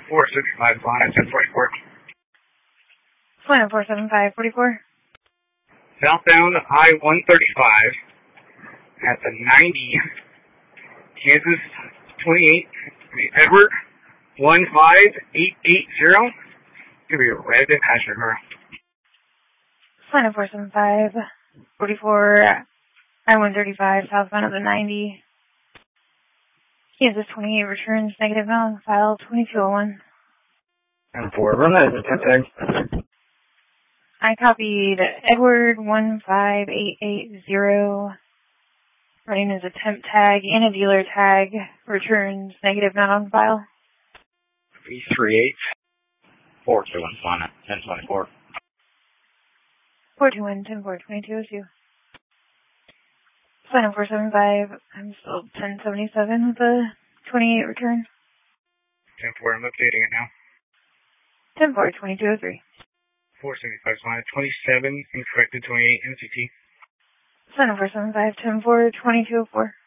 465 on at 1044. Flight 47544. Southbound I-135 at the 90, Kansas 28, Edward 15880. Gonna be a red passenger car. Flight 47544. I-135 southbound at the 90. Kansas 28 returns negative on file 2201. And 4, run that as a 10 tag. I copied Edward 15880. Running as a temp tag and a dealer tag. Returns negative not on file. V38 421 on at 1024. 421 10-4-2202. Flight 475. I'm still 1077 with a 28 return. 10-4, I'm updating it now. 10-4-2203. 475 on at 27, incorrected 28, NCT. Flight 475 10-4-2204.